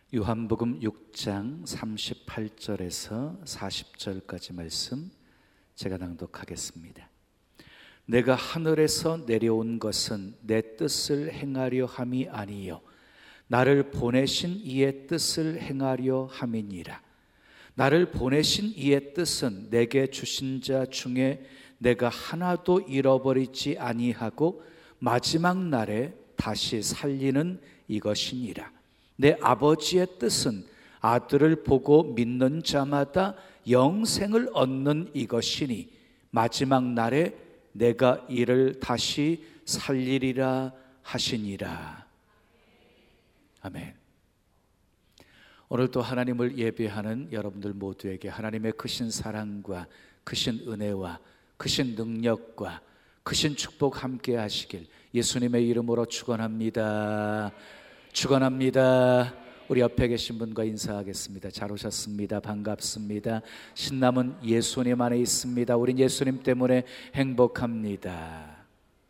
요한복음 6장 38절에서 40절까지 말씀 제가 낭독하겠습니다. 내가 하늘에서 내려온 것은 내 뜻을 행하려 함이 아니요 나를 보내신 이의 뜻을 행하려 함이니라. 나를 보내신 이의 뜻은 내게 주신 자 중에 내가 하나도 잃어버리지 아니하고 마지막 날에 다시 살리는 이것이니라. 내 아버지의 뜻은 아들을 보고 믿는 자마다 영생을 얻는 이것이니 마지막 날에 내가 이를 다시 살리리라 하시니라. 아멘. 오늘도 하나님을 예배하는 여러분들 모두에게 하나님의 크신 사랑과 크신 은혜와 크신 능력과 크신 축복 함께 하시길 예수님의 이름으로 축원합니다. 축원합니다. 우리 옆에 계신 분과 인사하겠습니다. 잘 오셨습니다. 반갑습니다. 신남은 예수님 안에 있습니다. 우린 예수님 때문에 행복합니다.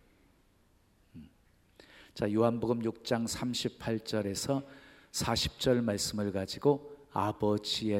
자, 요한복음 6장 38절에서 40절 말씀을 가지고 아버지의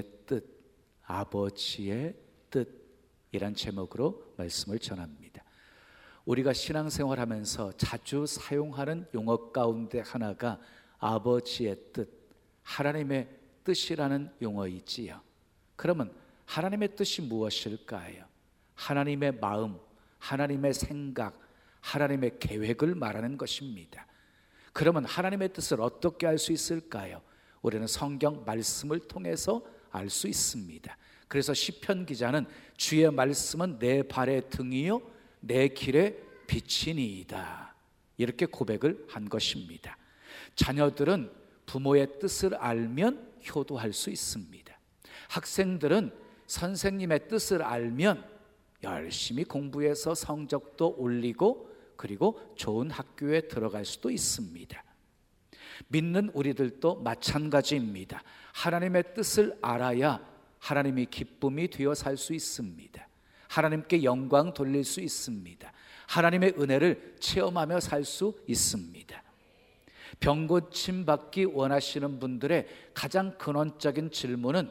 뜻이란 제목으로 말씀을 전합니다. 우리가 신앙생활하면서 자주 사용하는 용어 가운데 하나가 아버지의 뜻, 하나님의 뜻이라는 용어이지요. 그러면 하나님의 뜻이 무엇일까요? 하나님의 마음, 하나님의 생각, 하나님의 계획을 말하는 것입니다. 그러면 하나님의 뜻을 어떻게 알 수 있을까요? 우리는 성경 말씀을 통해서 알 수 있습니다. 그래서 시편 기자는 주의 말씀은 내 발의 등이요 내 길의 빛이니이다, 이렇게 고백을 한 것입니다. 자녀들은 부모의 뜻을 알면 효도할 수 있습니다. 학생들은 선생님의 뜻을 알면 열심히 공부해서 성적도 올리고 그리고 좋은 학교에 들어갈 수도 있습니다. 믿는 우리들도 마찬가지입니다. 하나님의 뜻을 알아야 하나님이 기쁨이 되어 살 수 있습니다. 하나님께 영광 돌릴 수 있습니다. 하나님의 은혜를 체험하며 살 수 있습니다. 병 고침 받기 원하시는 분들의 가장 근원적인 질문은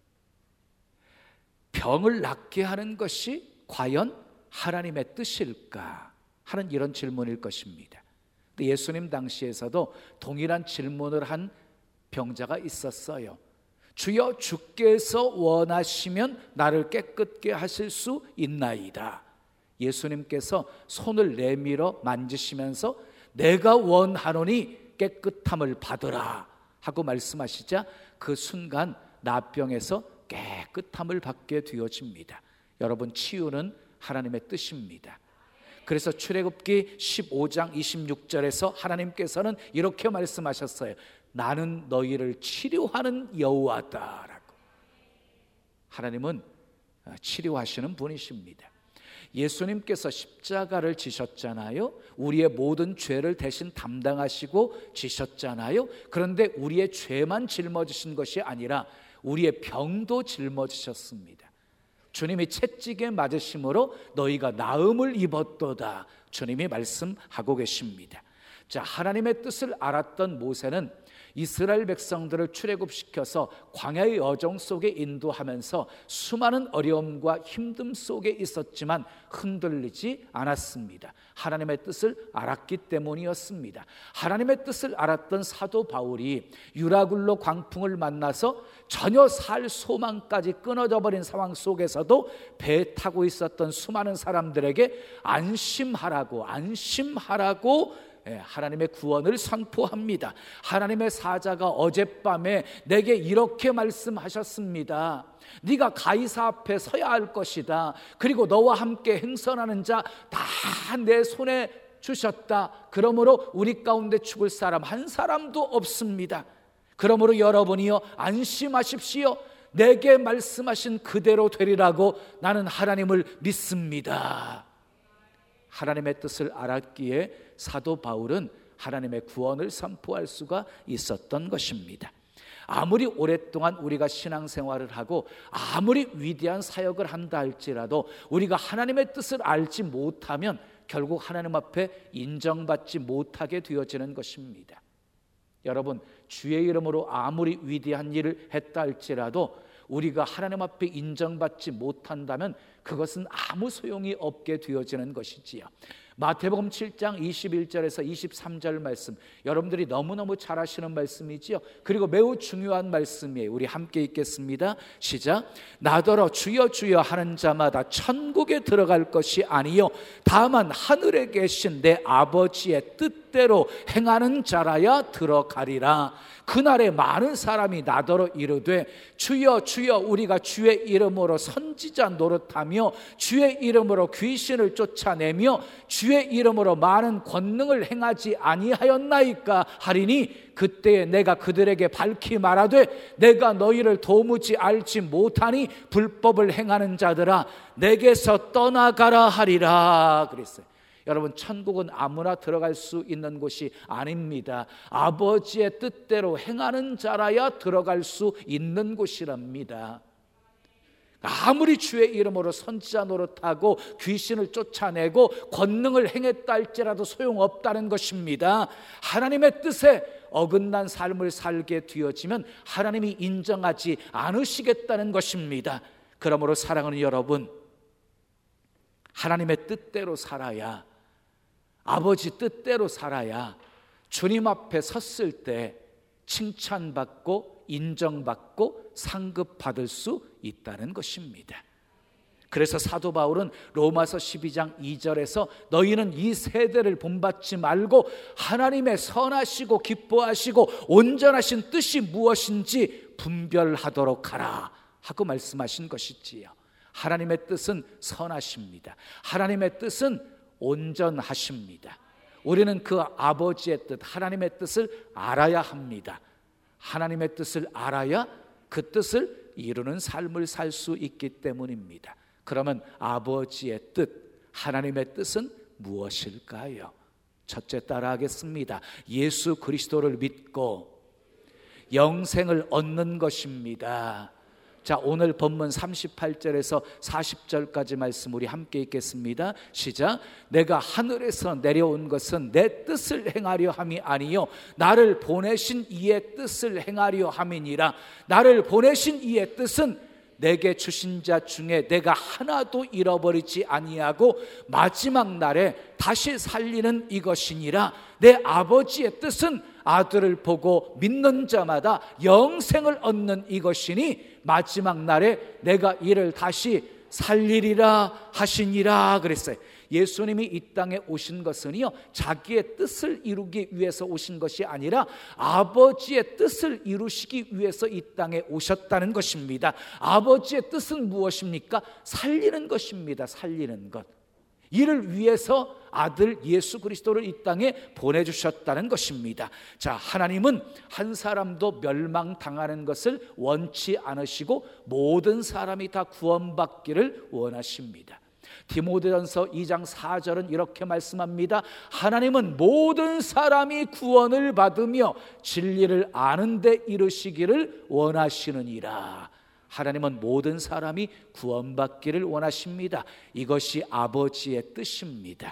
병을 낫게 하는 것이 과연 하나님의 뜻일까 하는 이런 질문일 것입니다. 예수님 당시에서도 동일한 질문을 한 병자가 있었어요. 주여, 주께서 원하시면 나를 깨끗게 하실 수 있나이다. 예수님께서 손을 내밀어 만지시면서 내가 원하노니 깨끗함을 받으라 하고 말씀하시자 그 순간 나병에서 깨끗함을 받게 되어집니다. 여러분, 치유는 하나님의 뜻입니다. 그래서 출애굽기 15장 26절에서 하나님께서는 이렇게 말씀하셨어요. 나는 너희를 치료하는 여호와다라고. 하나님은 치료하시는 분이십니다. 예수님께서 십자가를 지셨잖아요. 우리의 모든 죄를 대신 담당하시고 지셨잖아요. 그런데 우리의 죄만 짊어지신 것이 아니라 우리의 병도 짊어지셨습니다. 주님이 채찍에 맞으심으로 너희가 나음을 입었도다, 주님이 말씀하고 계십니다. 자, 하나님의 뜻을 알았던 모세는 이스라엘 백성들을 출애굽시켜서 광야의 여정 속에 인도하면서 수많은 어려움과 힘듦 속에 있었지만 흔들리지 않았습니다. 하나님의 뜻을 알았기 때문이었습니다. 하나님의 뜻을 알았던 사도 바울이 유라굴로 광풍을 만나서 전혀 살 소망까지 끊어져 버린 상황 속에서도 배 타고 있었던 수많은 사람들에게 안심하라고 하나님의 구원을 선포합니다. 하나님의 사자가 어젯밤에 내게 이렇게 말씀하셨습니다. 네가 가이사 앞에 서야 할 것이다. 그리고 너와 함께 행선하는 자 다 내 손에 주셨다. 그러므로 우리 가운데 죽을 사람 한 사람도 없습니다. 그러므로 여러분이요, 안심하십시오. 내게 말씀하신 그대로 되리라고 나는 하나님을 믿습니다. 하나님의 뜻을 알았기에 사도 바울은 하나님의 구원을 선포할 수가 있었던 것입니다. 아무리 오랫동안 우리가 신앙생활을 하고 아무리 위대한 사역을 한다 할지라도 우리가 하나님의 뜻을 알지 못하면 결국 하나님 앞에 인정받지 못하게 되어지는 것입니다. 여러분, 주의 이름으로 아무리 위대한 일을 했다 할지라도 우리가 하나님 앞에 인정받지 못한다면 그것은 아무 소용이 없게 되어지는 것이지요. 마태복음 7장 21절에서 23절 말씀, 여러분들이 너무너무 잘 아시는 말씀이지요. 그리고 매우 중요한 말씀이에요. 우리 함께 읽겠습니다. 시작. 나더러 주여 주여 하는 자마다 천국에 들어갈 것이 아니요 다만 하늘에 계신 내 아버지의 뜻대로 행하는 자라야 들어가리라. 그날에 많은 사람이 나더러 이르되 주여 주여 우리가 주의 이름으로 선지자 노릇하며 주의 이름으로 귀신을 쫓아내며 주의 이름으로 많은 권능을 행하지 아니하였나이까 하리니 그때에 내가 그들에게 밝히 말하되 내가 너희를 도무지 알지 못하니 불법을 행하는 자들아 내게서 떠나가라 하리라 그랬어요. 여러분, 천국은 아무나 들어갈 수 있는 곳이 아닙니다. 아버지의 뜻대로 행하는 자라야 들어갈 수 있는 곳이랍니다. 아무리 주의 이름으로 선지자 노릇하고 귀신을 쫓아내고 권능을 행했다 할지라도 소용없다는 것입니다. 하나님의 뜻에 어긋난 삶을 살게 되어지면 하나님이 인정하지 않으시겠다는 것입니다. 그러므로 사랑하는 여러분, 하나님의 뜻대로 살아야, 아버지 뜻대로 살아야 주님 앞에 섰을 때 칭찬받고 인정받고 상급받을 수 있다는 것입니다. 그래서 사도 바울은 로마서 12장 2절에서 너희는 이 세대를 본받지 말고 하나님의 선하시고 기뻐하시고 온전하신 뜻이 무엇인지 분별하도록 하라 하고 말씀하신 것이지요. 하나님의 뜻은 선하십니다. 하나님의 뜻은 온전하십니다. 우리는 그 아버지의 뜻, 하나님의 뜻을 알아야 합니다. 하나님의 뜻을 알아야 그 뜻을 이루는 삶을 살 수 있기 때문입니다. 그러면 아버지의 뜻, 하나님의 뜻은 무엇일까요? 첫째, 따라하겠습니다. 예수 그리스도를 믿고 영생을 얻는 것입니다. 자, 오늘 본문 38절에서 40절까지 말씀 우리 함께 읽겠습니다. 시작. 내가 하늘에서 내려온 것은 내 뜻을 행하려 함이 아니요 나를 보내신 이의 뜻을 행하려 함이니라. 나를 보내신 이의 뜻은 내게 주신 자 중에 내가 하나도 잃어버리지 아니하고 마지막 날에 다시 살리는 이것이니라. 내 아버지의 뜻은 아들을 보고 믿는 자마다 영생을 얻는 이것이니 마지막 날에 내가 이를 다시 살리리라 하시니라 그랬어요. 예수님이 이 땅에 오신 것은요 자기의 뜻을 이루기 위해서 오신 것이 아니라 아버지의 뜻을 이루시기 위해서 이 땅에 오셨다는 것입니다. 아버지의 뜻은 무엇입니까? 살리는 것입니다. 살리는 것. 이를 위해서 아들 예수 그리스도를 이 땅에 보내주셨다는 것입니다. 자, 하나님은 한 사람도 멸망당하는 것을 원치 않으시고 모든 사람이 다 구원받기를 원하십니다. 디모데전서 2장 4절은 이렇게 말씀합니다. 하나님은 모든 사람이 구원을 받으며 진리를 아는 데 이르시기를 원하시느니라. 하나님은 모든 사람이 구원받기를 원하십니다. 이것이 아버지의 뜻입니다.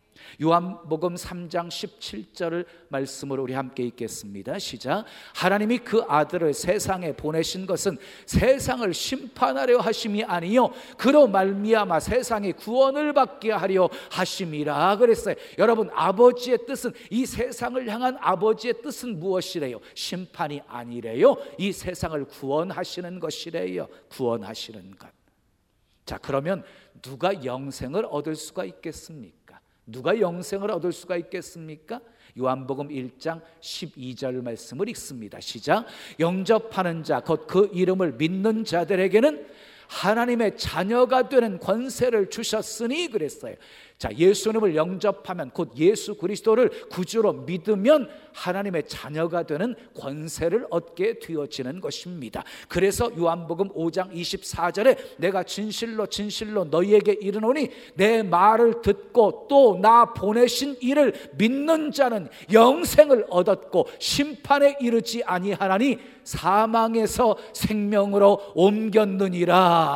요한복음 3장 17절을 말씀으로 우리 함께 읽겠습니다. 시작. 하나님이 그 아들을 세상에 보내신 것은 세상을 심판하려 하심이 아니요 그로 말미암아 세상이 구원을 받게 하려 하심이라 그랬어요. 여러분, 아버지의 뜻은, 이 세상을 향한 아버지의 뜻은 무엇이래요? 심판이 아니래요. 이 세상을 구원하시는 것이래요. 구원하시는 것. 자, 그러면 누가 영생을 얻을 수가 있겠습니까? 누가 영생을 얻을 수가 있겠습니까? 요한복음 1장 12절 말씀을 읽습니다. 시작. 영접하는 자 곧 그 이름을 믿는 자들에게는 하나님의 자녀가 되는 권세를 주셨으니 그랬어요. 자, 예수님을 영접하면, 곧 예수 그리스도를 구주로 믿으면 하나님의 자녀가 되는 권세를 얻게 되어지는 것입니다. 그래서 요한복음 5장 24절에 내가 진실로 진실로 너희에게 이르노니 내 말을 듣고 또 나 보내신 이를 믿는 자는 영생을 얻었고 심판에 이르지 아니하나니 사망에서 생명으로 옮겼느니라.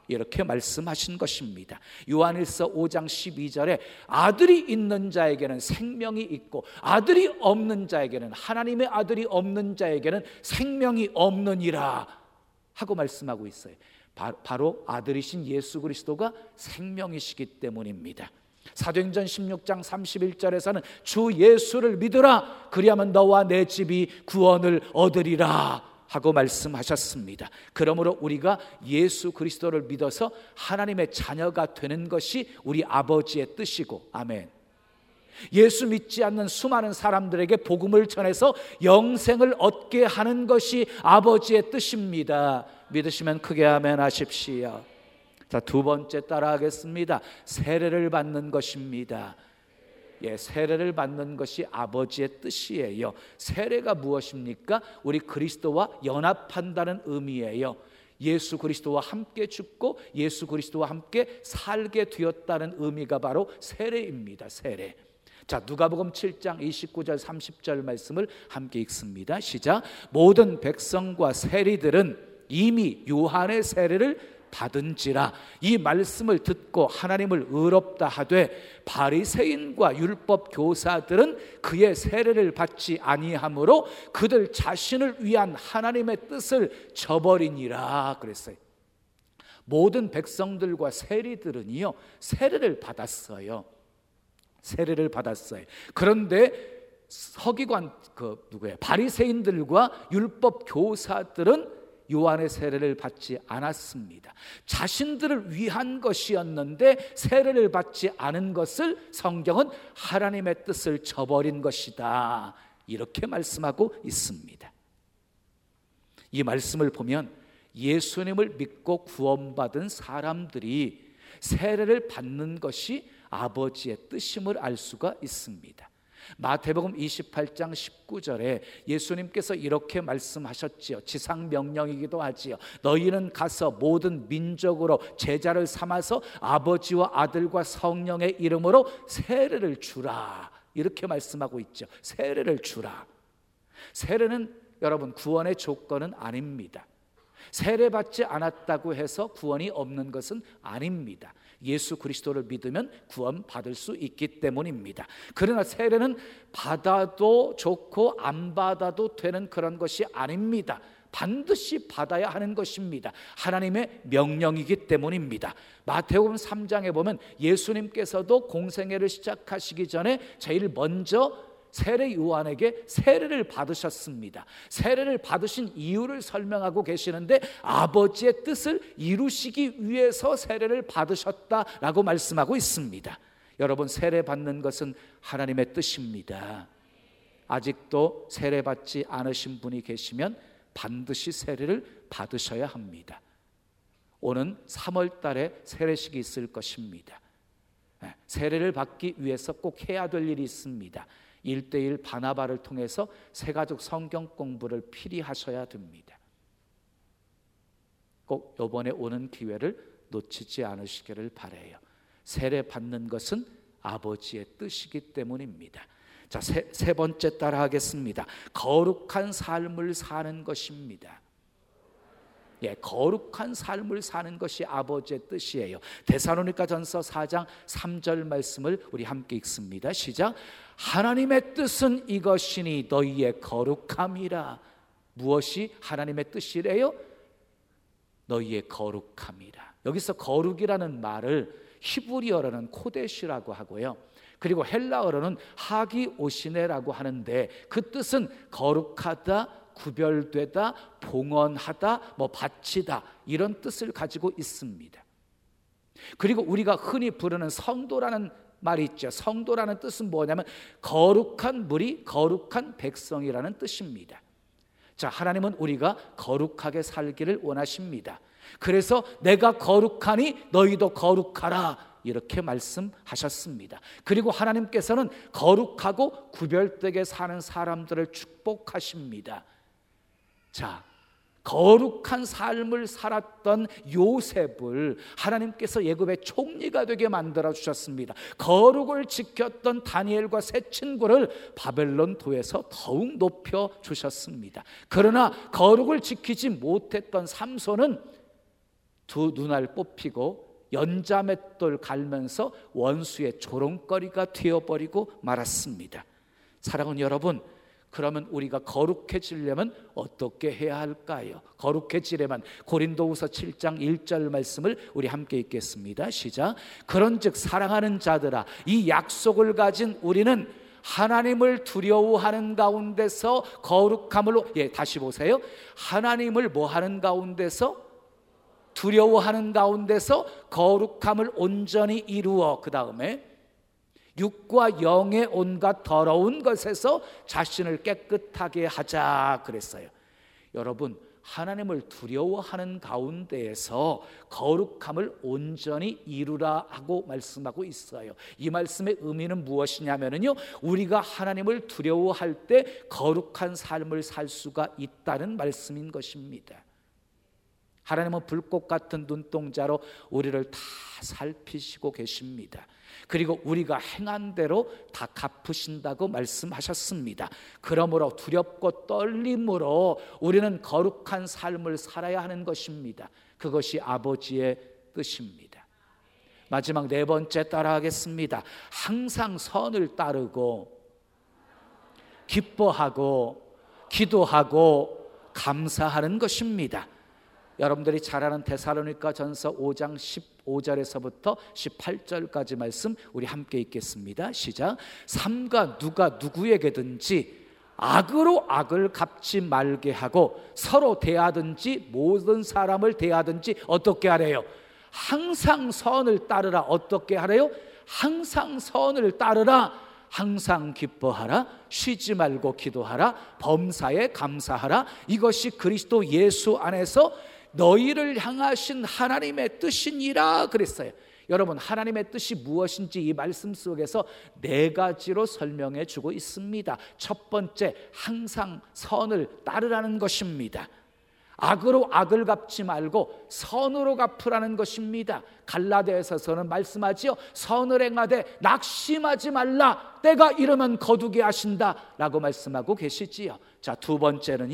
이렇게 말씀하신 것입니다. 요한일서 5장 12절에 아들이 있는 자에게는 생명이 있고 아들이 없는 자에게는, 하나님의 아들이 없는 자에게는 생명이 없느니라 하고 말씀하고 있어요. 바로 아들이신 예수 그리스도가 생명이시기 때문입니다. 사도행전 16장 31절에서는 주 예수를 믿으라, 그리하면 너와 내 집이 구원을 얻으리라 하고 말씀하셨습니다. 그러므로 우리가 예수 그리스도를 믿어서 하나님의 자녀가 되는 것이 우리 아버지의 뜻이고, 아멘. 예수 믿지 않는 수많은 사람들에게 복음을 전해서 영생을 얻게 하는 것이 아버지의 뜻입니다. 믿으시면 크게 아멘 하십시오. 자, 두 번째 따라하겠습니다. 세례를 받는 것입니다. 세례를 받는 것이 아버지의 뜻이에요. 세례가 무엇입니까? 우리 그리스도와 연합한다는 의미예요. 예수 그리스도와 함께 죽고 예수 그리스도와 함께 살게 되었다는 의미가 바로 세례입니다. 세례. 자, 누가복음 7장 29절 30절 말씀을 함께 읽습니다. 시작. 모든 백성과 세리들은 이미 요한의 세례를 받은지라. 이 말씀을 듣고 하나님을 의롭다 하되 바리새인과 율법 교사들은 그의 세례를 받지 아니하므로 그들 자신을 위한 하나님의 뜻을 저버리니라 그랬어요. 모든 백성들과 세리들은요, 세례를 받았어요. 세례를 받았어요. 그런데 서기관 바리새인들과 율법 교사들은 요한의 세례를 받지 않았습니다. 자신들을 위한 것이었는데 세례를 받지 않은 것을 성경은 하나님의 뜻을 저버린 것이다, 이렇게 말씀하고 있습니다. 이 말씀을 보면 예수님을 믿고 구원받은 사람들이 세례를 받는 것이 아버지의 뜻임을 알 수가 있습니다. 마태복음 28장 19절에 예수님께서 이렇게 말씀하셨지요. 지상명령이기도 하지요. 너희는 가서 모든 민족으로 제자를 삼아서 아버지와 아들과 성령의 이름으로 세례를 주라, 이렇게 말씀하고 있죠. 세례를 주라. 세례는 여러분 구원의 조건은 아닙니다. 세례받지 않았다고 해서 구원이 없는 것은 아닙니다. 예수 그리스도를 믿으면 구원 받을 수 있기 때문입니다. 그러나 세례는 받아도 좋고 안 받아도 되는 그런 것이 아닙니다. 반드시 받아야 하는 것입니다. 하나님의 명령이기 때문입니다. 마태복음 3장에 보면 예수님께서도 공생애를 시작하시기 전에 제일 먼저 세례 요한에게 세례를 받으셨습니다. 세례를 받으신 이유를 설명하고 계시는데 아버지의 뜻을 이루시기 위해서 세례를 받으셨다라고 말씀하고 있습니다. 여러분, 세례 받는 것은 하나님의 뜻입니다. 아직도 세례 받지 않으신 분이 계시면 반드시 세례를 받으셔야 합니다. 오는 3월 달에 세례식이 있을 것입니다. 세례를 받기 위해서 꼭 해야 될 일이 있습니다. 1:1 바나바를 통해서 새가족 성경 공부를 필히 하셔야 됩니다. 꼭 이번에 오는 기회를 놓치지 않으시기를 바라요. 세례 받는 것은 아버지의 뜻이기 때문입니다. 자, 세 번째 따라 하겠습니다. 거룩한 삶을 사는 것입니다. 거룩한 삶을 사는 것이 아버지의 뜻이에요. 데살로니가전서 4장 3절 말씀을 우리 함께 읽습니다. 시작. 하나님의 뜻은 이것이니 너희의 거룩함이라. 무엇이 하나님의 뜻이래요? 너희의 거룩함이라. 여기서 거룩이라는 말을 히브리어로는 코데시라고 하고요, 그리고 헬라어로는 하기오시네라고 하는데 그 뜻은 거룩하다, 구별되다, 봉헌하다, 바치다, 이런 뜻을 가지고 있습니다. 그리고 우리가 흔히 부르는 성도라는 말이 있죠. 성도라는 뜻은 뭐냐면 거룩한 무리, 거룩한 백성이라는 뜻입니다. 자, 하나님은 우리가 거룩하게 살기를 원하십니다. 그래서 내가 거룩하니 너희도 거룩하라, 이렇게 말씀하셨습니다. 그리고 하나님께서는 거룩하고 구별되게 사는 사람들을 축복하십니다. 자, 거룩한 삶을 살았던 요셉을 하나님께서 애굽의 총리가 되게 만들어 주셨습니다. 거룩을 지켰던 다니엘과 세 친구를 바벨론 도에서 더욱 높여 주셨습니다. 그러나 거룩을 지키지 못했던 삼손은 두 눈알 뽑히고 연자맷돌 갈면서 원수의 조롱거리가 되어버리고 말았습니다. 사랑하는 여러분, 그러면 우리가 거룩해지려면 어떻게 해야 할까요? 거룩해지려면 고린도후서 7장 1절 말씀을 우리 함께 읽겠습니다. 시작. 그런즉 사랑하는 자들아, 이 약속을 가진 우리는 하나님을 두려워하는 가운데서 거룩함을, 다시 보세요. 하나님을 뭐하는 가운데서? 두려워하는 가운데서 거룩함을 온전히 이루어, 그 다음에 육과 영의 온갖 더러운 것에서 자신을 깨끗하게 하자 그랬어요. 여러분, 하나님을 두려워하는 가운데에서 거룩함을 온전히 이루라 하고 말씀하고 있어요. 이 말씀의 의미는 무엇이냐면요, 우리가 하나님을 두려워할 때 거룩한 삶을 살 수가 있다는 말씀인 것입니다. 하나님은 불꽃 같은 눈동자로 우리를 다 살피시고 계십니다. 그리고 우리가 행한 대로 다 갚으신다고 말씀하셨습니다. 그러므로 두렵고 떨림으로 우리는 거룩한 삶을 살아야 하는 것입니다. 그것이 아버지의 뜻입니다. 마지막 네 번째 따라하겠습니다. 항상 선을 따르고 기뻐하고 기도하고 감사하는 것입니다. 여러분들이 잘 아는 데살로니가 전서 5장 15절에서부터 18절까지 말씀 우리 함께 읽겠습니다. 시작. 삼가 누가 누구에게든지 악으로 악을 갚지 말게 하고 서로 대하든지 모든 사람을 대하든지 어떻게 하래요? 항상 선을 따르라. 어떻게 하래요? 항상 선을 따르라. 항상 기뻐하라. 쉬지 말고 기도하라. 범사에 감사하라. 이것이 그리스도 예수 안에서 너희를 향하신 하나님의 뜻이니라 그랬어요. 여러분, 하나님의 뜻이 무엇인지 이 말씀 속에서 네 가지로 설명해 주고 있습니다. 첫 번째, 항상 선을 따르라는 것입니다. 악으로 악을 갚지 말고 선으로 갚으라는 것입니다. 갈라디아서는 말씀하지요. 선을 행하되 낙심하지 말라. 때가 이르면 거두게 하신다 라고 말씀하고 계시지요. 자, 두 번째는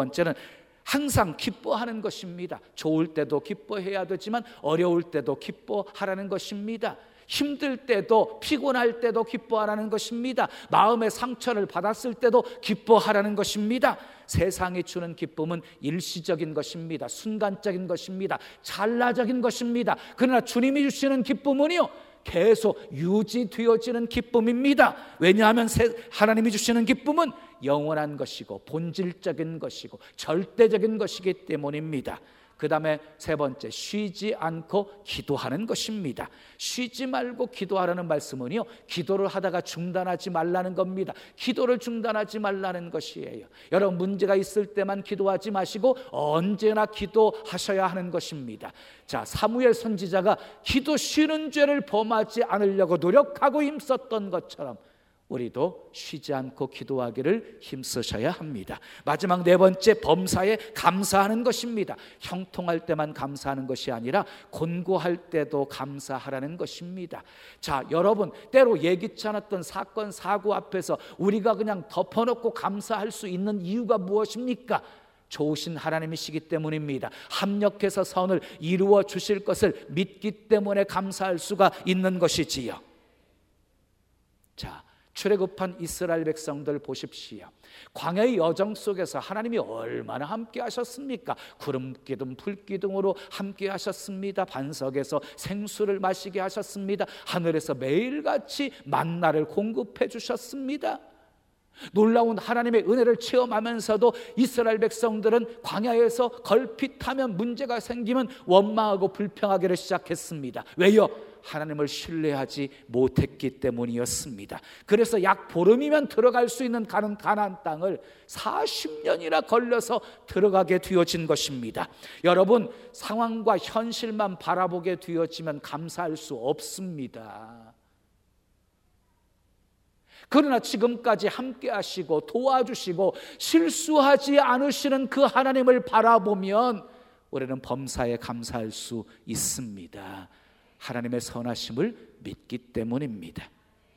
항상 기뻐하는 것입니다. 좋을 때도 기뻐해야 되지만 어려울 때도 기뻐하라는 것입니다. 힘들 때도 피곤할 때도 기뻐하라는 것입니다. 마음의 상처를 받았을 때도 기뻐하라는 것입니다. 세상이 주는 기쁨은 일시적인 것입니다. 순간적인 것입니다. 찰나적인 것입니다. 그러나 주님이 주시는 기쁨은요, 계속 유지되어지는 기쁨입니다. 왜냐하면 하나님이 주시는 기쁨은 영원한 것이고 본질적인 것이고 절대적인 것이기 때문입니다. 그 다음에 세 번째, 쉬지 않고 기도하는 것입니다. 쉬지 말고 기도하라는 말씀은요, 기도를 하다가 중단하지 말라는 겁니다. 기도를 중단하지 말라는 것이에요. 여러분, 문제가 있을 때만 기도하지 마시고 언제나 기도하셔야 하는 것입니다. 자, 사무엘 선지자가 기도 쉬는 죄를 범하지 않으려고 노력하고 힘썼던 것처럼 우리도 쉬지 않고 기도하기를 힘쓰셔야 합니다. 마지막 네 번째, 범사에 감사하는 것입니다. 형통할 때만 감사하는 것이 아니라 곤고할 때도 감사하라는 것입니다. 자, 여러분, 때로 예기치 않았던 사건 사고 앞에서 우리가 그냥 덮어놓고 감사할 수 있는 이유가 무엇입니까? 좋으신 하나님이시기 때문입니다. 합력해서 선을 이루어 주실 것을 믿기 때문에 감사할 수가 있는 것이지요. 자, 출애굽한 이스라엘 백성들 보십시오. 광야의 여정 속에서 하나님이 얼마나 함께 하셨습니까? 구름 기둥 불 기둥으로 함께 하셨습니다. 반석에서 생수를 마시게 하셨습니다. 하늘에서 매일같이 만나를 공급해 주셨습니다. 놀라운 하나님의 은혜를 체험하면서도 이스라엘 백성들은 광야에서 걸핏하면 문제가 생기면 원망하고 불평하기를 시작했습니다. 왜요? 하나님을 신뢰하지 못했기 때문이었습니다. 그래서 약 보름이면 들어갈 수 있는 가나안 땅을 40년이나 걸려서 들어가게 되어진 것입니다. 여러분, 상황과 현실만 바라보게 되어지면 감사할 수 없습니다. 그러나 지금까지 함께 하시고 도와주시고 실수하지 않으시는 그 하나님을 바라보면 우리는 범사에 감사할 수 있습니다. 하나님의 선하심을 믿기 때문입니다.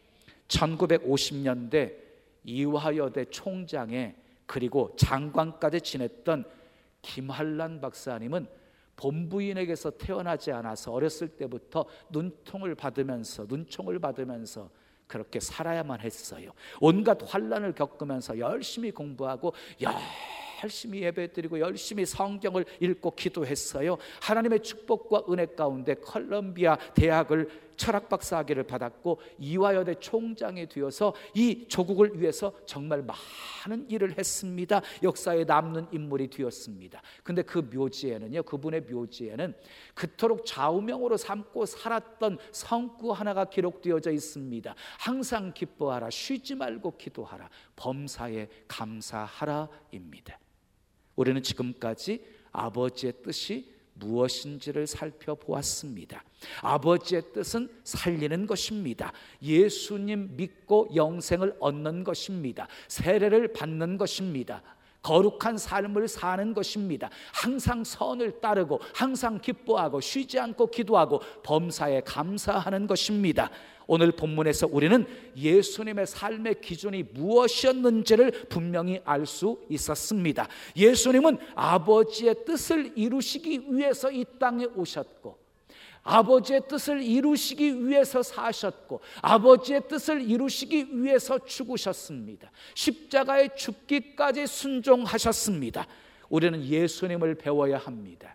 1950년대 이화여대 총장에 그리고 장관까지 지냈던 김한란 박사님은 본부인에게서 태어나지 않아서 어렸을 때부터 눈총을 받으면서 그렇게 살아야만 했어요. 온갖 환난을 겪으면서 열심히 공부하고 열심히 예배드리고 열심히 성경을 읽고 기도했어요. 하나님의 축복과 은혜 가운데 컬럼비아 대학을 철학박사학위를 받았고 이화여대 총장이 되어서 이 조국을 위해서 정말 많은 일을 했습니다. 역사에 남는 인물이 되었습니다. 근데 그 묘지에는요, 그분의 묘지에는 그토록 좌우명으로 삼고 살았던 성구 하나가 기록되어져 있습니다. 항상 기뻐하라, 쉬지 말고 기도하라, 범사에 감사하라입니다. 우리는 지금까지 아버지의 뜻이 무엇인지를 살펴보았습니다. 아버지의 뜻은 살리는 것입니다. 예수님 믿고 영생을 얻는 것입니다. 세례를 받는 것입니다. 거룩한 삶을 사는 것입니다. 항상 선을 따르고 항상 기뻐하고 쉬지 않고 기도하고 범사에 감사하는 것입니다. 오늘 본문에서 우리는 예수님의 삶의 기준이 무엇이었는지를 분명히 알 수 있었습니다. 예수님은 아버지의 뜻을 이루시기 위해서 이 땅에 오셨고, 아버지의 뜻을 이루시기 위해서 사셨고, 아버지의 뜻을 이루시기 위해서 죽으셨습니다. 십자가에 죽기까지 순종하셨습니다. 우리는 예수님을 배워야 합니다.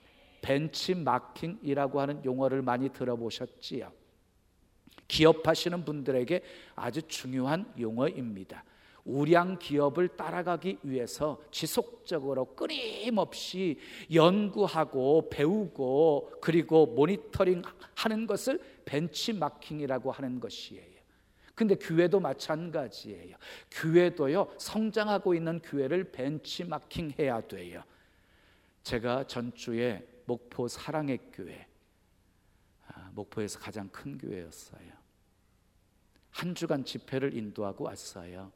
벤치마킹이라고 하는 용어를 많이 들어보셨지요? 기업하시는 분들에게 아주 중요한 용어입니다. 우량 기업을 따라가기 위해서 지속적으로 끊임없이 연구하고 배우고 그리고 모니터링 하는 것을 벤치마킹이라고 하는 것이에요. 근데 교회도 마찬가지예요. 교회도요, 성장하고 있는 교회를 벤치마킹 해야 돼요. 제가 전주에 목포 사랑의 교회, 목포에서 가장 큰 교회였어요. 한 주간 집회를 인도하고 왔어요.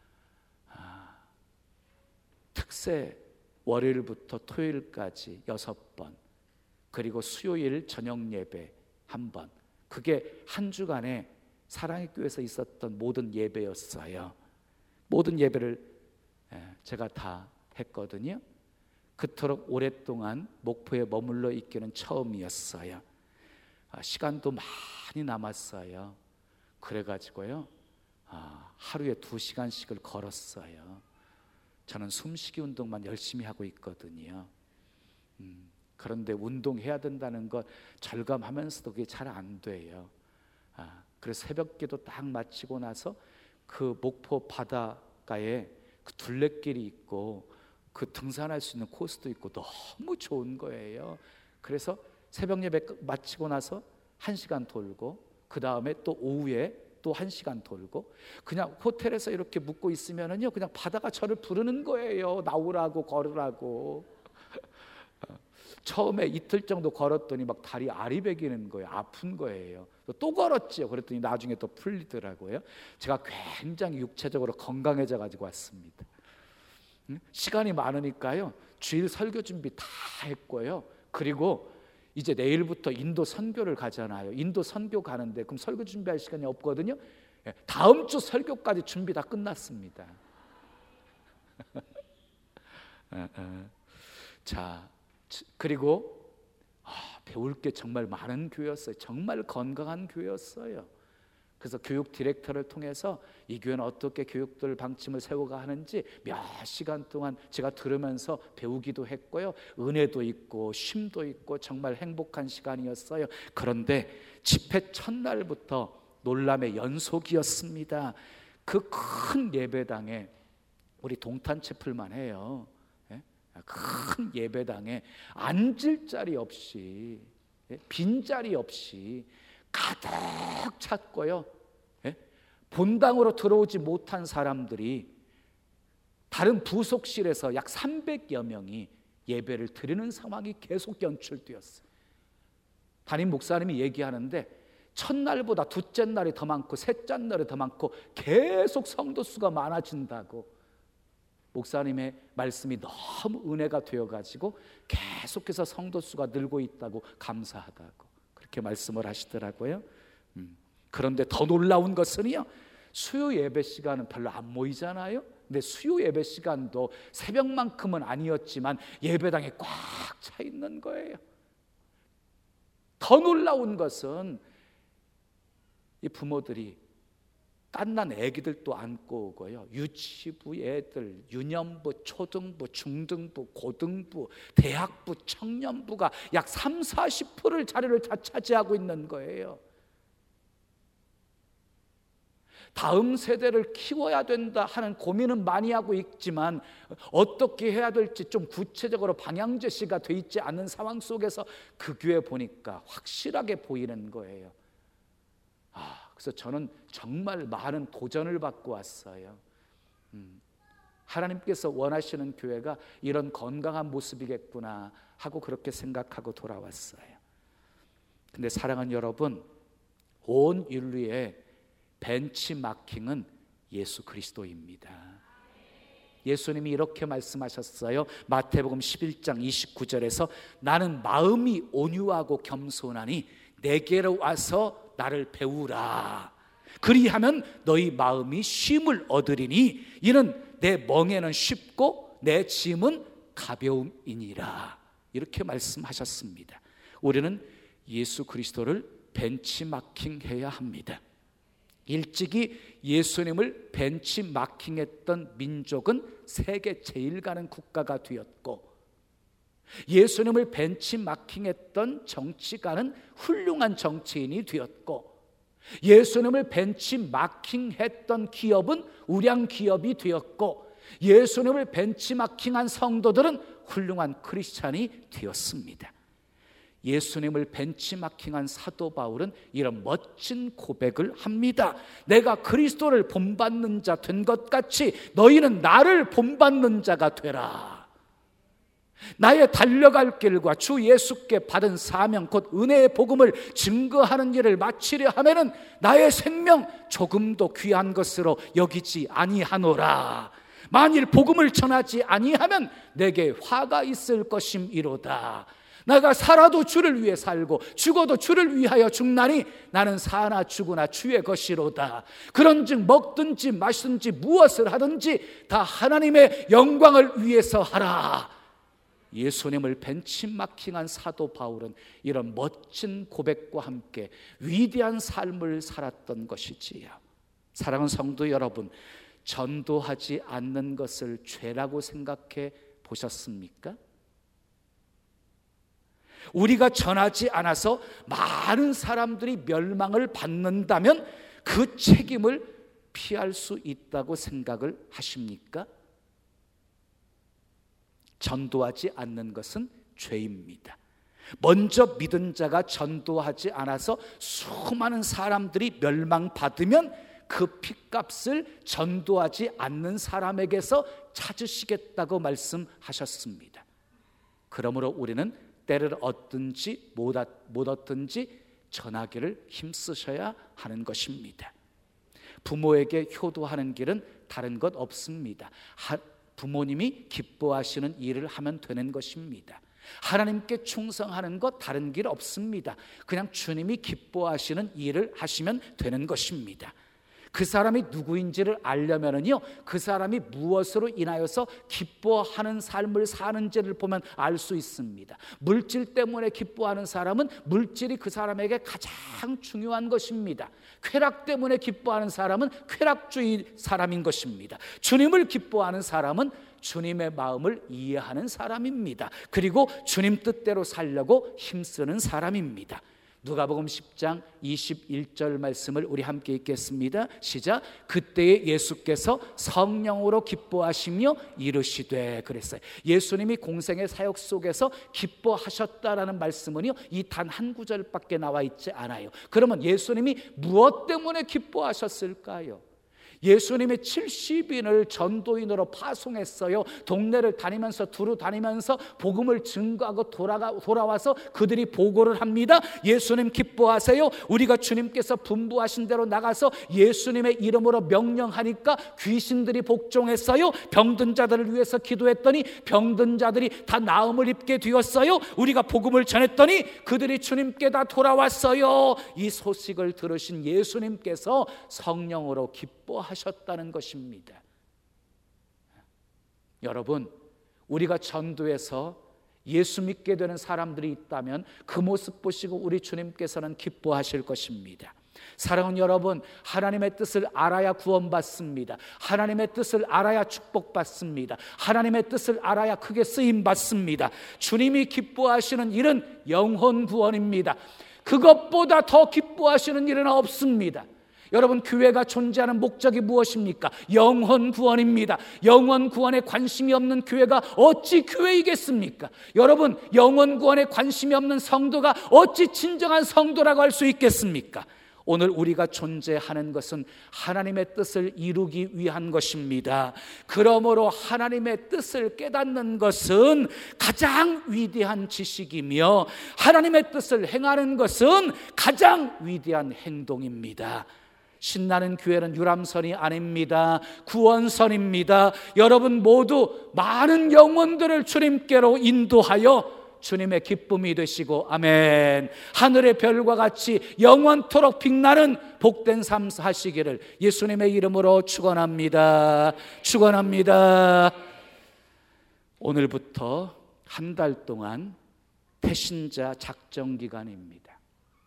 특세 월요일부터 토요일까지 6번, 그리고 수요일 저녁 예배 1번. 그게 한 주간에 사랑의 교회에서 있었던 모든 예배였어요. 모든 예배를 제가 다 했거든요. 그토록 오랫동안 목포에 머물러 있기는 처음이었어요. 시간도 많이 남았어요. 그래가지고요, 하루에 2시간씩을 걸었어요. 저는 숨쉬기 운동만 열심히 하고 있거든요. 그런데 운동해야 된다는 걸 절감하면서도 그게 잘 안 돼요. 그래서 새벽기도 딱 마치고 나서 그 목포 바닷가에 그 둘레길이 있고 그 등산할 수 있는 코스도 있고 너무 좋은 거예요. 그래서 새벽 예배 마치고 나서 1시간 돌고, 그 다음에 또 오후에 또 1시간 돌고, 그냥 호텔에서 이렇게 묵고 있으면은요, 그냥 바다가 저를 부르는 거예요. 나오라고, 걸으라고. 처음에 이틀 정도 걸었더니 막 다리 아리배기는 거예요. 아픈 거예요. 또 걸었지요. 그랬더니 나중에 또 풀리더라고요. 제가 굉장히 육체적으로 건강해져 가지고 왔습니다. 시간이 많으니까요, 주일 설교 준비 다 했고요. 그리고 이제 내일부터 인도 선교를 가잖아요. 인도 선교 가는데 그럼 설교 준비할 시간이 없거든요. 다음 주 설교까지 준비 다 끝났습니다. 자, 그리고 배울 게 정말 많은 교회였어요. 정말 건강한 교회였어요. 그래서 교육 디렉터를 통해서 이 교회는 어떻게 교육들 방침을 세워가 하는지 몇 시간 동안 제가 들으면서 배우기도 했고요. 은혜도 있고 쉼도 있고 정말 행복한 시간이었어요. 그런데 집회 첫날부터 놀람의 연속이었습니다. 그 큰 예배당에, 우리 동탄채플만 해요, 큰 예배당에 앉을 자리 없이, 빈자리 없이 가득 찼고요. 본당으로 들어오지 못한 사람들이 다른 부속실에서 약 300여 명이 예배를 드리는 상황이 계속 연출되었어요. 담임 목사님이 얘기하는데 첫날보다 둘째 날이 더 많고 셋째 날이 더 많고 계속 성도 수가 많아진다고, 목사님의 말씀이 너무 은혜가 되어가지고 계속해서 성도 수가 늘고 있다고, 감사하다고 그렇게 말씀을 하시더라고요. 그런데 더 놀라운 것은요, 수요 예배 시간은 별로 안 모이잖아요. 근데 수요 예배 시간도 새벽만큼은 아니었지만 예배당에 꽉 차 있는 거예요. 더 놀라운 것은 이 부모들이 갓난 애기들도 안고 오고요, 유치부 애들, 유년부, 초등부, 중등부, 고등부, 대학부, 청년부가 약 30-40%를 자리를 다 차지하고 있는 거예요. 다음 세대를 키워야 된다 하는 고민은 많이 하고 있지만 어떻게 해야 될지 좀 구체적으로 방향 제시가 돼 있지 않은 상황 속에서 그 교회 보니까 확실하게 보이는 거예요. 그래서 저는 정말 많은 도전을 받고 왔어요. 하나님께서 원하시는 교회가 이런 건강한 모습이겠구나 하고 그렇게 생각하고 돌아왔어요. 근데 사랑하는 여러분, 온 인류의 벤치마킹은 예수 그리스도입니다. 예수님이 이렇게 말씀하셨어요. 마태복음 11장 29절에서 나는 마음이 온유하고 겸손하니 내게로 와서 나를 배우라. 그리하면 너희 마음이 쉼을 얻으리니 이는 내 멍에는 쉽고 내 짐은 가벼움이니라. 이렇게 말씀하셨습니다. 우리는 예수 그리스도를 벤치마킹해야 합니다. 일찍이 예수님을 벤치마킹했던 민족은 세계 제일 가는 국가가 되었고, 예수님을 벤치마킹했던 정치가는 훌륭한 정치인이 되었고, 예수님을 벤치마킹했던 기업은 우량 기업이 되었고, 예수님을 벤치마킹한 성도들은 훌륭한 크리스찬이 되었습니다. 예수님을 벤치마킹한 사도 바울은 이런 멋진 고백을 합니다. 내가 그리스도를 본받는 자 된 것 같이 너희는 나를 본받는 자가 되라. 나의 달려갈 길과 주 예수께 받은 사명 곧 은혜의 복음을 증거하는 일을 마치려 하면은 나의 생명 조금도 귀한 것으로 여기지 아니하노라. 만일 복음을 전하지 아니하면 내게 화가 있을 것임이로다. 내가 살아도 주를 위해 살고 죽어도 주를 위하여 죽나니 나는 사나 죽으나 주의 것이로다. 그런즉 먹든지 마시든지 무엇을 하든지 다 하나님의 영광을 위해서 하라. 예수님을 벤치마킹한 사도 바울은 이런 멋진 고백과 함께 위대한 삶을 살았던 것이지요. 사랑하는 성도 여러분, 전도하지 않는 것을 죄라고 생각해 보셨습니까? 우리가 전하지 않아서 많은 사람들이 멸망을 받는다면 그 책임을 피할 수 있다고 생각을 하십니까? 전도하지 않는 것은 죄입니다. 먼저 믿은 자가 전도하지 않아서 수많은 사람들이 멸망받으면 그 핏값을 전도하지 않는 사람에게서 찾으시겠다고 말씀하셨습니다. 그러므로 우리는 때를 얻든지 못 얻든지 전하기를 힘쓰셔야 하는 것입니다. 부모에게 효도하는 길은 다른 것 없습니다. 부모님이 기뻐하시는 일을 하면 되는 것입니다. 하나님께 충성하는 것 다른 길 없습니다. 그냥 주님이 기뻐하시는 일을 하시면 되는 것입니다. 그 사람이 누구인지를 알려면은요, 그 사람이 무엇으로 인하여서 기뻐하는 삶을 사는지를 보면 알 수 있습니다. 물질 때문에 기뻐하는 사람은 물질이 그 사람에게 가장 중요한 것입니다. 쾌락 때문에 기뻐하는 사람은 쾌락주의 사람인 것입니다. 주님을 기뻐하는 사람은 주님의 마음을 이해하는 사람입니다. 그리고 주님 뜻대로 살려고 힘쓰는 사람입니다. 누가복음 10장 21절 말씀을 우리 함께 읽겠습니다. 시작. 그때에 예수께서 성령으로 기뻐하시며 이르시되 그랬어요. 예수님이 공생의 사역 속에서 기뻐하셨다라는 말씀은요, 이 단 한 구절밖에 나와 있지 않아요. 그러면 예수님이 무엇 때문에 기뻐하셨을까요? 예수님이 70인을 전도인으로 파송했어요. 동네를 다니면서 두루 다니면서 복음을 증거하고 돌아와서 그들이 보고를 합니다. 예수님 기뻐하세요. 우리가 주님께서 분부하신 대로 나가서 예수님의 이름으로 명령하니까 귀신들이 복종했어요. 병든 자들을 위해서 기도했더니 병든 자들이 다 나음을 입게 되었어요. 우리가 복음을 전했더니 그들이 주님께 다 돌아왔어요. 이 소식을 들으신 예수님께서 성령으로 기뻐하셨다는 것입니다. 여러분, 우리가 전도해서 예수 믿게 되는 사람들이 있다면 그 모습 보시고 우리 주님께서는 기뻐하실 것입니다. 사랑하는 여러분, 하나님의 뜻을 알아야 구원받습니다. 하나님의 뜻을 알아야 축복받습니다. 하나님의 뜻을 알아야 크게 쓰임받습니다. 주님이 기뻐하시는 일은 영혼 구원입니다. 그것보다 더 기뻐하시는 일은 없습니다. 여러분, 교회가 존재하는 목적이 무엇입니까? 영혼 구원입니다. 영혼 구원에 관심이 없는 교회가 어찌 교회이겠습니까? 여러분, 영혼 구원에 관심이 없는 성도가 어찌 진정한 성도라고 할 수 있겠습니까? 오늘 우리가 존재하는 것은 하나님의 뜻을 이루기 위한 것입니다. 그러므로 하나님의 뜻을 깨닫는 것은 가장 위대한 지식이며 하나님의 뜻을 행하는 것은 가장 위대한 행동입니다. 신나는 교회는 유람선이 아닙니다. 구원선입니다. 여러분 모두 많은 영혼들을 주님께로 인도하여 주님의 기쁨이 되시고, 아멘, 하늘의 별과 같이 영원토록 빛나는 복된 삶 하시기를 예수님의 이름으로 축원합니다. 축원합니다. 오늘부터 한 달 동안 태신자 작정 기간입니다.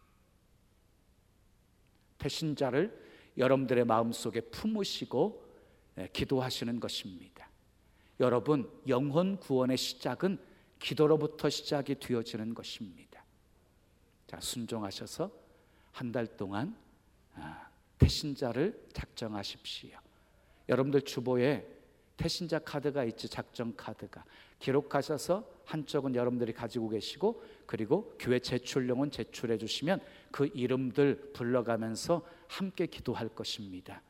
태신자를 여러분들의 마음속에 품으시고 기도하시는 것입니다. 여러분, 영혼 구원의 시작은 기도로부터 시작이 되어지는 것입니다. 자, 순종하셔서 한 달 동안 태신자를 작정하십시오. 여러분들 주보에 태신자 카드가 있지, 작정 카드가. 기록하셔서 한쪽은 여러분들이 가지고 계시고, 그리고 교회 제출용은 제출해 주시면 그 이름들 불러가면서 함께 기도할 것입니다.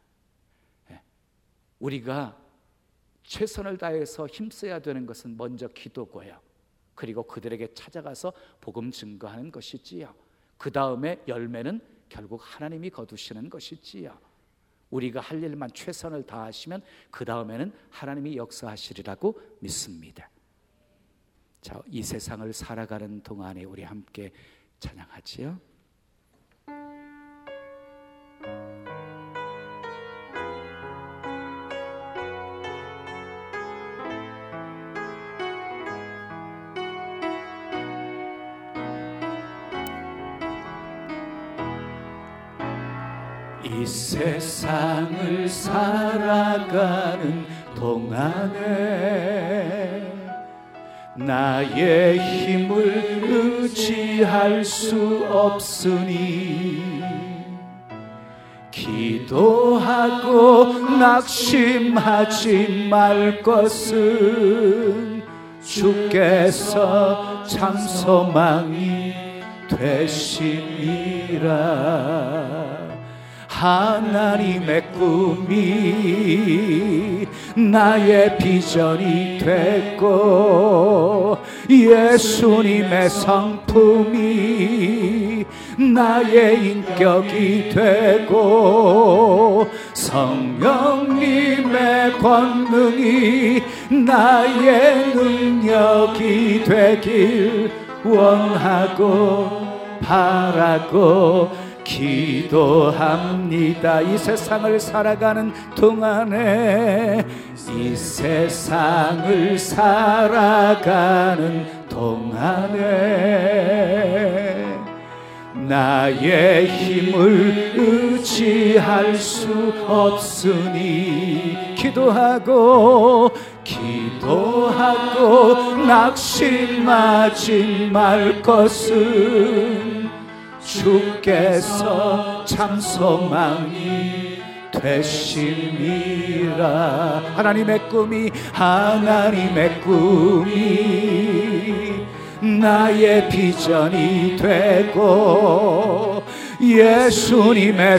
우리가 최선을 다해서 힘써야 되는 것은 먼저 기도고요, 그리고 그들에게 찾아가서 복음 증거하는 것이지요. 그 다음에 열매는 결국 하나님이 거두시는 것이지요. 우리가 할 일만 최선을 다하시면 그 다음에는 하나님이 역사하시리라고 믿습니다. 자, 이 세상을 살아가는 동안에 우리 함께 찬양하지요. 이 세상을 살아가는 동안에 나의 힘을 의지할 수 없으니 기도하고 낙심하지 말 것은 주께서 참 소망이 되심이라. 하나님의 꿈이 나의 비전이 됐고, 예수님의 성품이 나의 인격이 되고, 성령님의 권능이 나의 능력이 되길 원하고 바라고 기도합니다. 이 세상을 살아가는 동안에, 이 세상을 살아가는 동안에 나의 힘을 의지할 수 없으니 기도하고 낙심하지 말 것은 주께서 참 소망이 되심이라. 하나님의 꿈이 나의 비전이 되고, 예수님의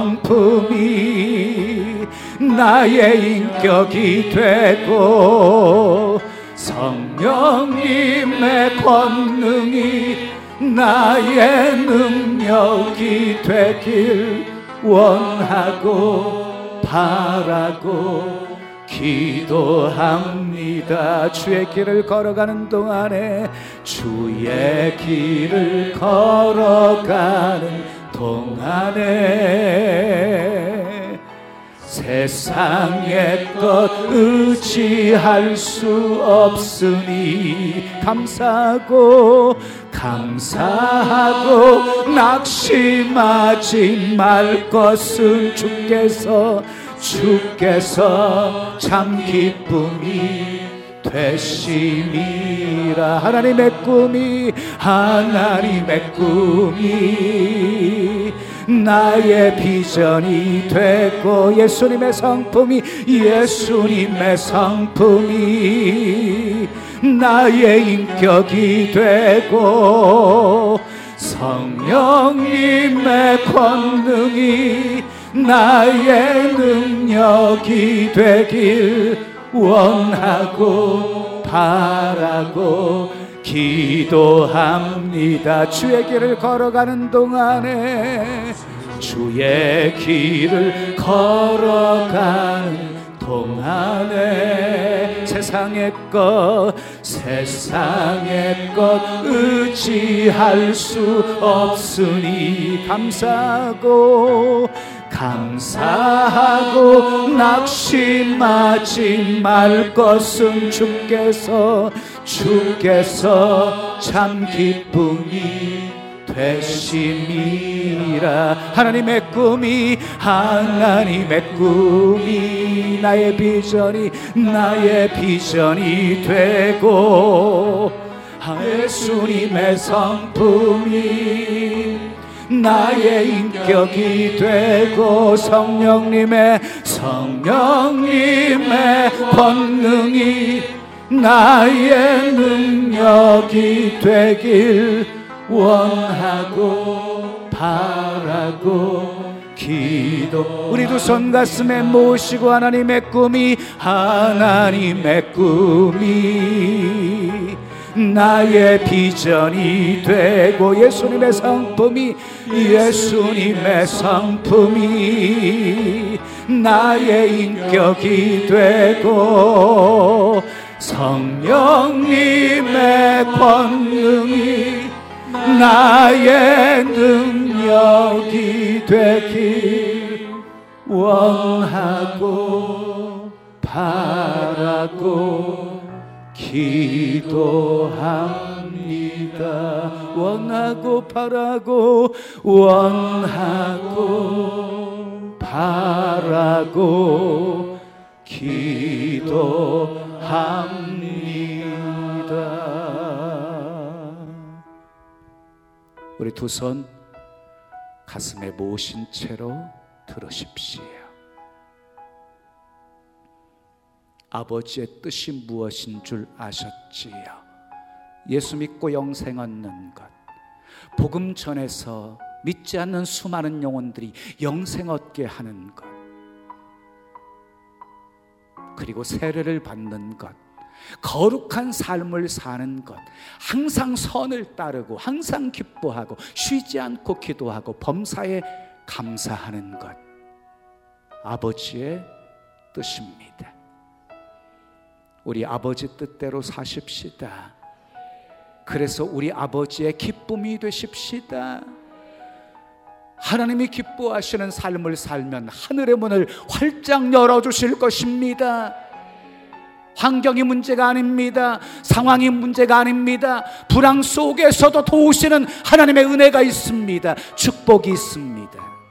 성품이 나의 인격이 되고, 성령님의 권능이 나의 능력이 되길 원하고 바라고 기도합니다. 주의 길을 걸어가는 동안에, 주의 길을 걸어가는 동안에 세상의 것 의지할 수 없으니 감사하고 낙심하지 말 것은 주께서 참 기쁨이 되심이라. 하나님의 꿈이 나의 비전이 되고 예수님의 성품이 나의 인격이 되고 성령님의 권능이 나의 능력이 되길 원하고 바라고 기도합니다. 주의 길을 걸어가는 동안에 세상의 것 의지할 수 없으니 감사하고 낙심하지 말 것은 주께서 참 기쁨이 되심이라. 하나님의 꿈이 나의 비전이 되고 예수님의 성품이 나의 인격이 되고 성령님의 권능이 나의 능력이 되길 원하고 바라고 기도. 우리 두 손 가슴에 모시고 하나님의 꿈이 나의 비전이 되고 예수님의 성품이 나의 인격이 되고 성령님의 권능이 나의 능력이 되길 원하고 바라고 기도합니다. 원하고 바라고 기도합니다. 우리 두 손 가슴에 모신 채로 들으십시오. 아버지의 뜻이 무엇인 줄 아셨지요? 예수 믿고 영생 얻는 것, 복음 전해서 믿지 않는 수많은 영혼들이 영생 얻게 하는 것, 그리고 세례를 받는 것, 거룩한 삶을 사는 것, 항상 선을 따르고 항상 기뻐하고 쉬지 않고 기도하고 범사에 감사하는 것, 아버지의 뜻입니다. 우리 아버지 뜻대로 사십시다. 그래서 우리 아버지의 기쁨이 되십시다. 하나님이 기뻐하시는 삶을 살면 하늘의 문을 활짝 열어주실 것입니다. 환경이 문제가 아닙니다. 상황이 문제가 아닙니다. 불황 속에서도 도우시는 하나님의 은혜가 있습니다. 축복이 있습니다.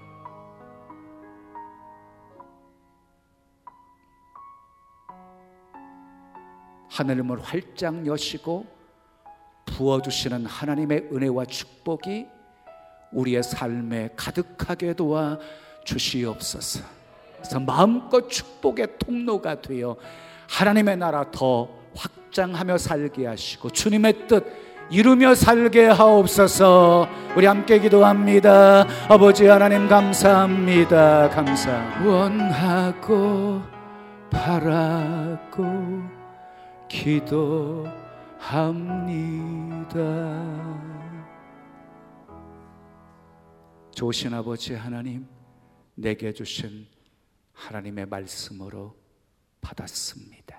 하늘의 문을 활짝 여시고 부어주시는 하나님의 은혜와 축복이 우리의 삶에 가득하게 도와 주시옵소서. 그래서 마음껏 축복의 통로가 되어 하나님의 나라 더 확장하며 살게 하시고 주님의 뜻 이루며 살게 하옵소서. 우리 함께 기도합니다. 아버지 하나님 감사합니다. 원하고 바라고 기도합니다. 좋으신 아버지 하나님, 내게 주신 하나님의 말씀으로 받았습니다.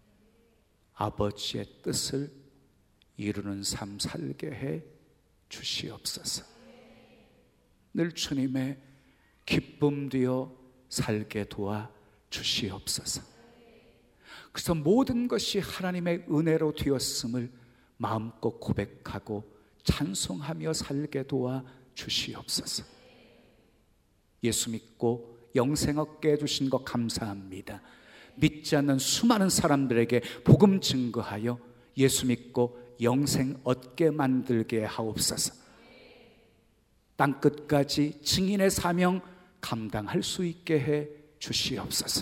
아버지의 뜻을 이루는 삶 살게 해 주시옵소서. 늘 주님의 기쁨 되어 살게 도와 주시옵소서. 그래서 모든 것이 하나님의 은혜로 되었음을 마음껏 고백하고 찬송하며 살게 도와 주시옵소서. 예수 믿고 영생 얻게 해주신 것 감사합니다. 믿지 않는 수많은 사람들에게 복음 증거하여 예수 믿고 영생 얻게 만들게 하옵소서. 땅끝까지 증인의 사명 감당할 수 있게 해 주시옵소서.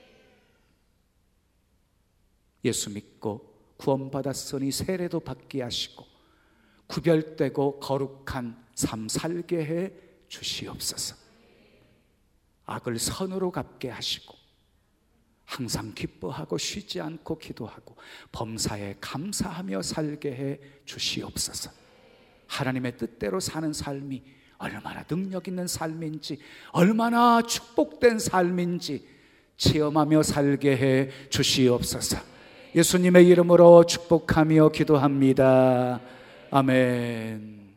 예수 믿고 구원받았으니 세례도 받게 하시고 구별되고 거룩한 삶 살게 해 주시옵소서. 악을 선으로 갚게 하시고 항상 기뻐하고 쉬지 않고 기도하고 범사에 감사하며 살게 해 주시옵소서. 하나님의 뜻대로 사는 삶이 얼마나 능력 있는 삶인지, 얼마나 축복된 삶인지 체험하며 살게 해 주시옵소서. 예수님의 이름으로 축복하며 기도합니다. 아멘.